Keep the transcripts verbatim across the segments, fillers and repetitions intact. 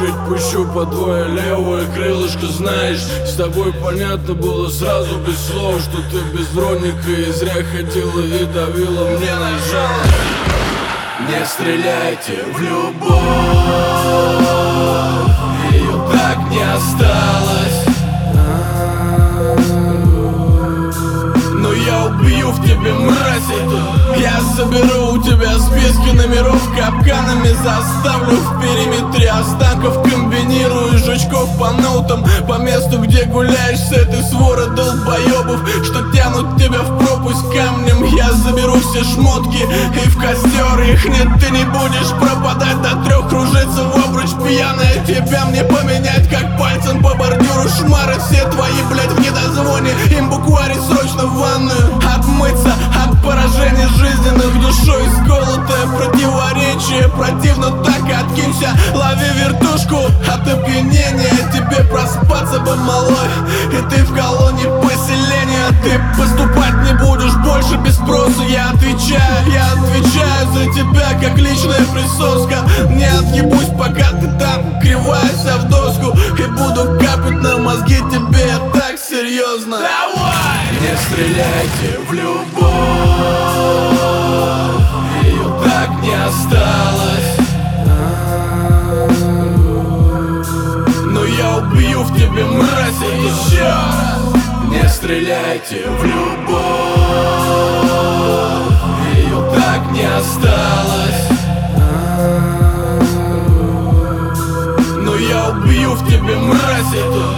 чуть пущу по твое левое крылышко. Знаешь, с тобой понятно было сразу без слов, что ты без Вроника и зря ходила и давила мне на жало. Не стреляйте в любовь, ее так не осталось. Но я убью в тебе, мразь эту. Я заберу у тебя списки номеров капканами, заставлю в периметре останков, комбинирую жучков по ноутам, по месту, где гуляешь с этой сворой долбоебов, что тянут тебя в пропасть камнем. Я заберу все шмотки и в костер их нет. Ты не будешь пропадать до трех, кружиться в обруч пьяная. Тебя мне поменять, как пальцем по бордюру шмары. Все твои, блядь, в недозвоне, им букварить срочно в ванную. Отмыться от поражений жизненных, душой сколотое противоречие. Противно, так и откинься, лови вертушку от опьянения. Тебе проспаться бы, малой, и ты в колонии поселения. Ты поступать не будешь больше без спроса. Я отвечаю, я отвечаю за тебя, как личная присоска. Не отъебусь, пока ты там криваешься в доску, и буду капать на мозги тебе так серьезно. Давай! Не стреляйте в любовь, ее так не осталось. Но я убью в тебе, мразь, еще раз. Не стреляйте в любовь, ее так не осталось. Но я убью в тебе, мразь, эту.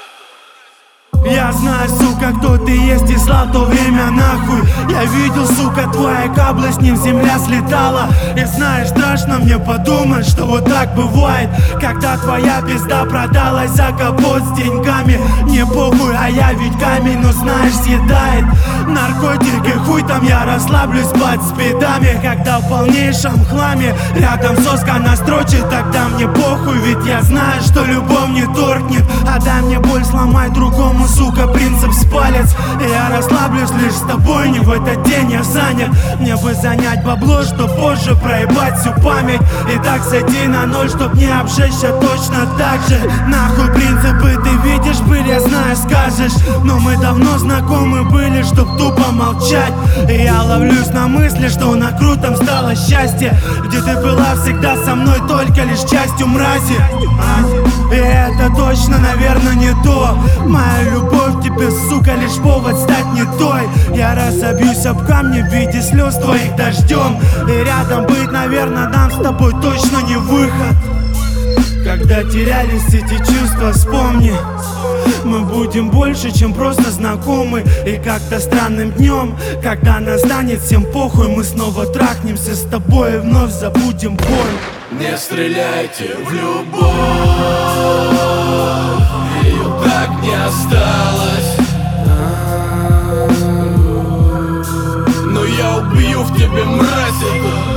Я знаю, сука, кто ты есть, и слал то время нахуй. Я видел, сука, твои каблы, с ним земля слетала. И знаешь, страшно мне подумать, что вот так бывает, когда твоя пизда продалась за капот с деньгами. Мне похуй, а я ведь камень, но знаешь, съедает наркотики, хуй там, я расслаблюсь под спидами. Когда в полнейшем хламе рядом соска настрочит, тогда мне похуй, ведь я знаю, что любовь не торкнет. А дай мне боль сломать другому, сука, принцип с палец. И я расслаблюсь лишь с тобой, не в этот день я занят. Мне бы занять бабло, чтоб позже проебать всю память. И так сойти на ноль, чтоб не обжечься точно так же. Нахуй принципы, ты видишь, были, я знаю, скажешь. Но мы давно знакомы были, чтоб тупо молчать. И я ловлюсь на мысли, что на крутом стало счастье, где ты была всегда со мной, только лишь частью мрази. И это точно, наверное, не то. Моя любовь тебе, сука, лишь повод стать не той. Я разобьюсь об камни в виде слез твоих дождем. И рядом быть, наверное, нам с тобой точно не выход. Когда терялись эти чувства, вспомни, мы будем больше, чем просто знакомы. И как-то странным днем, когда настанет всем похуй, мы снова трахнемся с тобой и вновь забудем боль. Не стреляйте в любовь, ее так не осталось. Но я убью в тебе, мразь, эту.